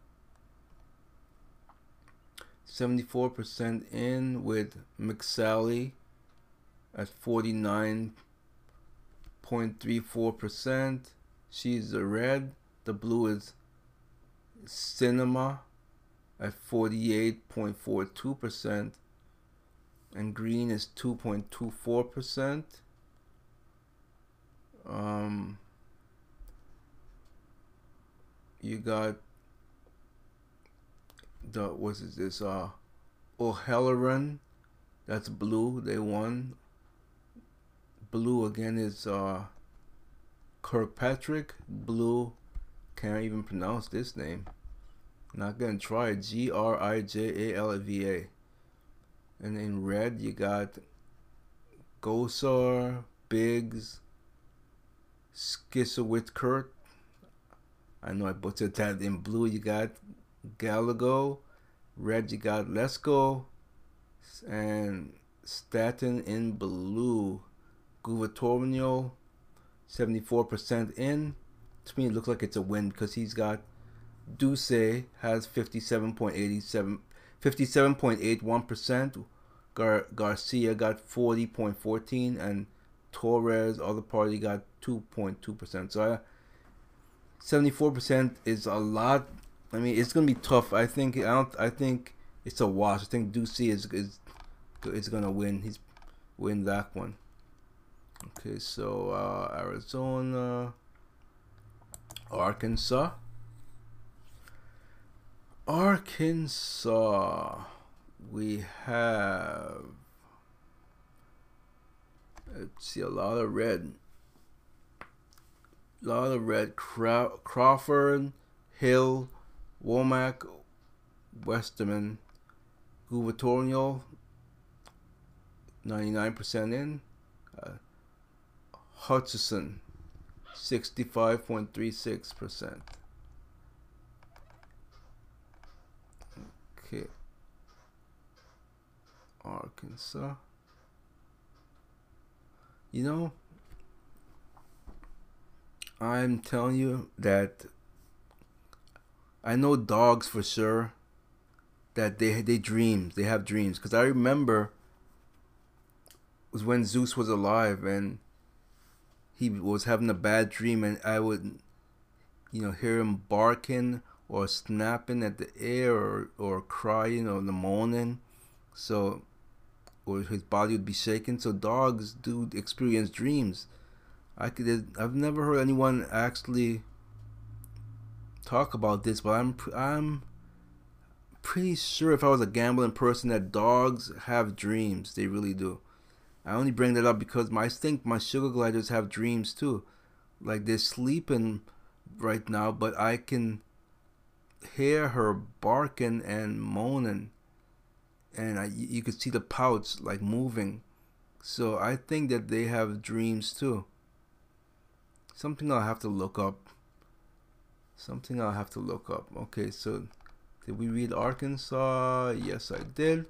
74% in with McSally at 49.34%. She's the red. The blue is Cinema at 48.42%. And green is 2.24%. You got the O'Halloran, that's blue. They won. Blue again is Kirkpatrick. Blue, can't even pronounce this name. Not gonna try. Grijalva. And in red you got Gosar, Biggs, Skissowit-Kurt. I know I butchered that. In blue you got Gallagher. Red you got Lesko. And Staten in blue. Gubernatorial, 74% in. To me it looks like it's a win because he's got Ducey has 57.81%. Garcia got 40.14%, and Torres, other party, got 2.2%. So 74% is a lot. I mean, it's gonna be tough. I think it's a wash. I think Ducey is gonna win. He's win that one. Okay, so Arizona, Arkansas, we have, let's see, a lot of red. Crawford, Hill, Womack, Westerman. Gubernatorial, 99% in. Hutchison, 65.36%. Okay. Arkansas. You know, I'm telling you that I know dogs for sure that they dream. They have dreams. Because I remember it was when Zeus was alive and he was having a bad dream, and I would, hear him barking or snapping at the air or crying or moaning. So, or his body would be shaking. So dogs do experience dreams. I've never heard anyone actually talk about this, but I'm pretty sure if I was a gambling person that dogs have dreams. They really do. I only bring that up because I think my sugar gliders have dreams too. Like they're sleeping right now, but I can hear her barking and moaning, and you could see the pouch like moving. So I think that they have dreams too. Something I'll have to look up. Okay, so did we read Arkansas? Yes, I did.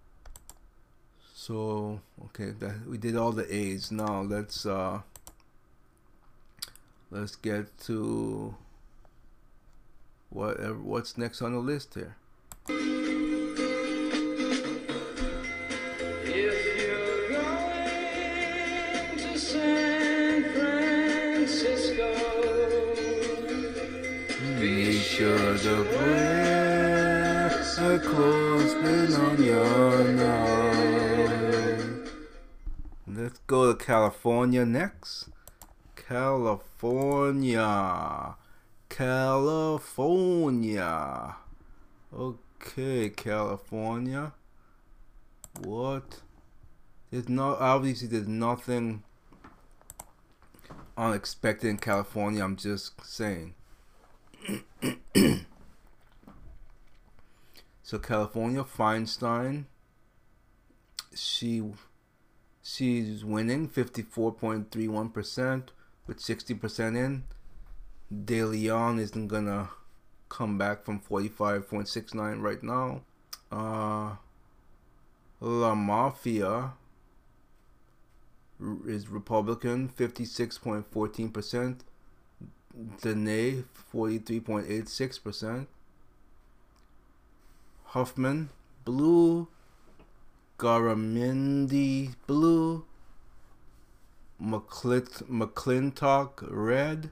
So okay, we did all the A's. Now let's get to what's next on the list here. If you're going to San Francisco, be sure to wear a clothespin on your nose. Let's go to California next. California. Okay, California. What? There's nothing unexpected in California. I'm just saying. So California, Feinstein. She's winning 54.31% with 60% in. De Leon isn't gonna come back from 45.69 right now. La Mafia is Republican, 56.14%. Dene, 43.86%. Huffman, blue. Garamendi, blue. McClintock, red.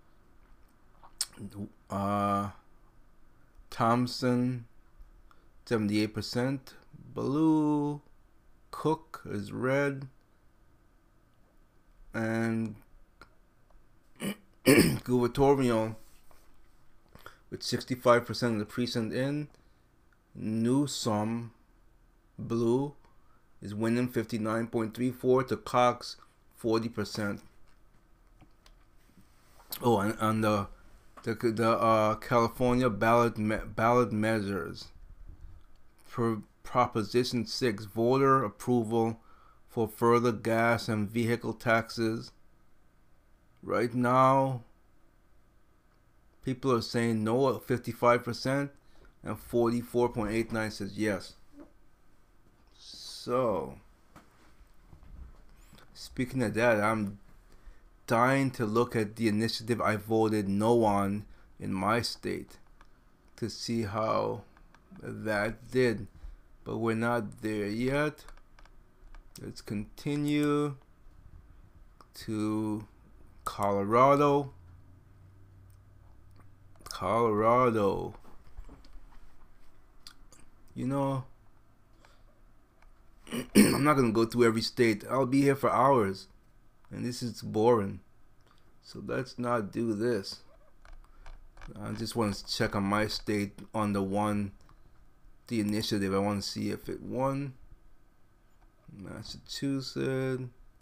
Thompson, 78% blue. Cook is red. And gubernatorial with 65% of the precinct in. Newsom, blue, is winning 59.34 to Cox 40%. Oh, and the California ballot measures. Proposition 6, voter approval for further gas and vehicle taxes. Right now, people are saying no at 55%, and 44.89 says yes. So, speaking of that, I'm dying to look at the initiative I voted no on in my state to see how that did. But we're not there yet. Let's continue to Colorado. You know, I'm not going to go through every state. I'll be here for hours. And this is boring. So let's not do this. I just want to check on my state on the initiative. I want to see if it won. Massachusetts.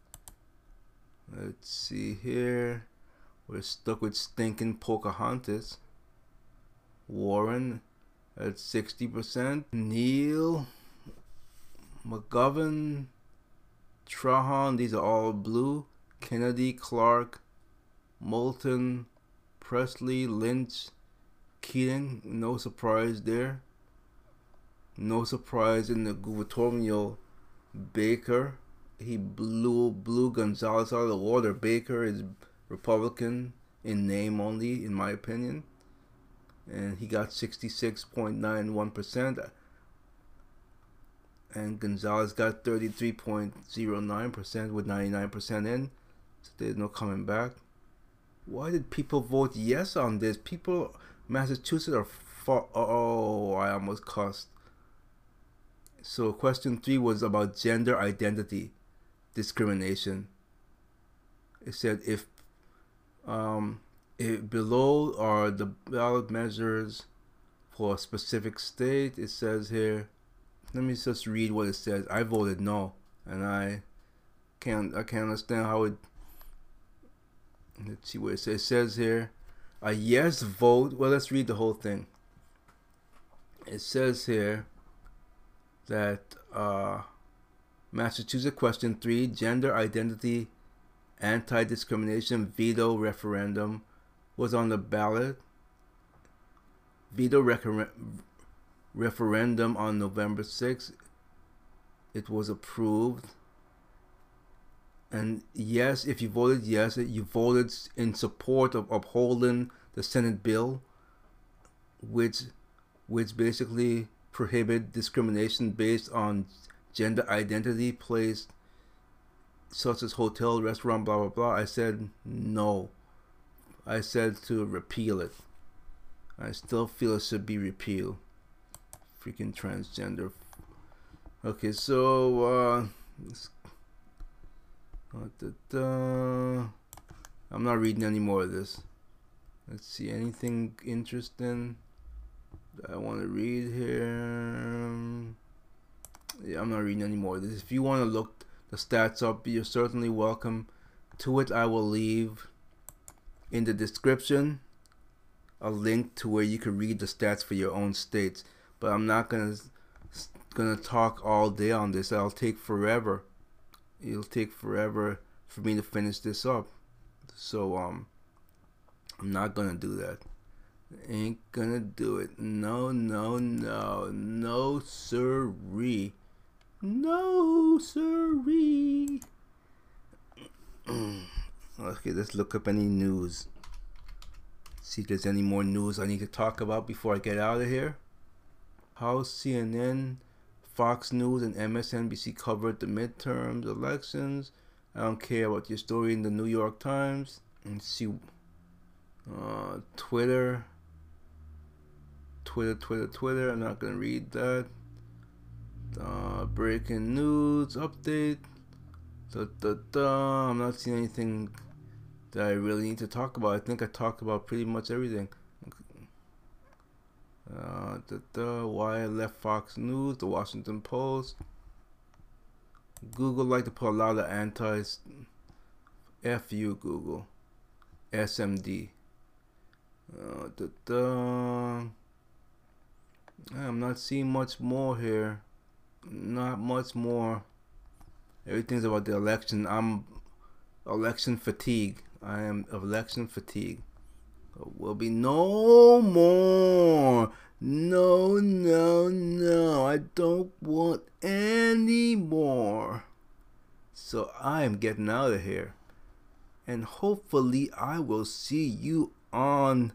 Let's see here. We're stuck with stinking Pocahontas. Warren at 60%. Neal, McGovern, Trahan, these are all blue. Kennedy, Clark, Moulton, Presley, Lynch, Keating, no surprise there. No surprise in the gubernatorial. Baker he blew Gonzalez out of the water. Baker is Republican in name only, in my opinion, and he got 66.91%, and Gonzalez got 33.09% with 99% in. So there's no coming back. Why did people vote yes on this? People, Massachusetts are far. Oh, I almost cussed. So question 3 was about gender identity discrimination. It said if below are the ballot measures for a specific state. It says here, let me just read what it says. I voted no, and I can't understand how it. Let's see what it says. It says here, a yes vote. Well, let's read the whole thing. It says here that Massachusetts question 3, gender identity anti-discrimination veto referendum was on the ballot. Veto referendum on November 6th. It was approved. And yes, if you voted yes, you voted in support of upholding the Senate bill, which basically prohibit discrimination based on gender identity placed, such as hotel, restaurant, blah blah blah. I said no. I said to repeal it. I still feel it should be repealed. Freaking transgender. Okay, so I'm not reading any more of this. Let's see, anything interesting that I want to read here. Yeah, I'm not reading any more of this. If you want to look the stats up, you're certainly welcome to it. I will leave in the description a link to where you can read the stats for your own states. But I'm not gonna talk all day on this. It'll take forever. It'll take forever for me to finish this up. So I'm not gonna do that. Ain't gonna do it. No, no, no, no, sirree. No, sirree. Okay, let's look up any news. See if there's any more news I need to talk about before I get out of here. How CNN, Fox News, and MSNBC covered the midterms elections. I don't care about your story in the New York Times. And see, Twitter. I'm not gonna read that. Breaking news update. I'm not seeing anything that I really need to talk about. I think I talked about pretty much everything. Why I left Fox News, the Washington Post. Google like to put a lot of antis. F you, Google. SMD. I'm not seeing much more here. Not much more. Everything's about the election. I'm election fatigue. I am election fatigue. There will be no more. No, no, no. I don't want any more. So I am getting out of here. And hopefully I will see you on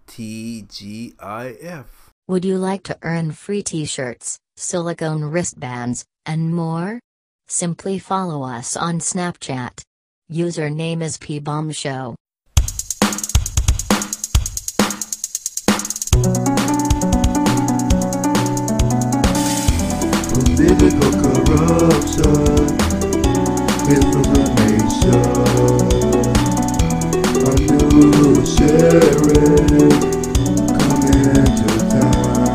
TGIF. Would you like to earn free t-shirts, silicone wristbands, and more? Simply follow us on Snapchat. Username is PBombShow. Political corruption, misinformation. A new sheriff coming to town.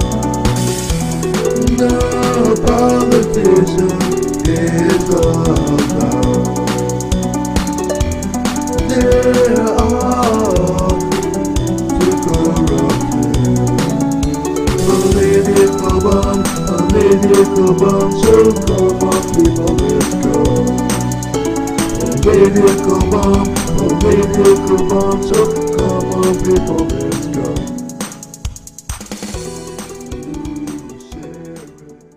No politician is allowed. They're all too corrupted. Political bomb, so come on people, let's go. Political bomb, so come on people, let's go.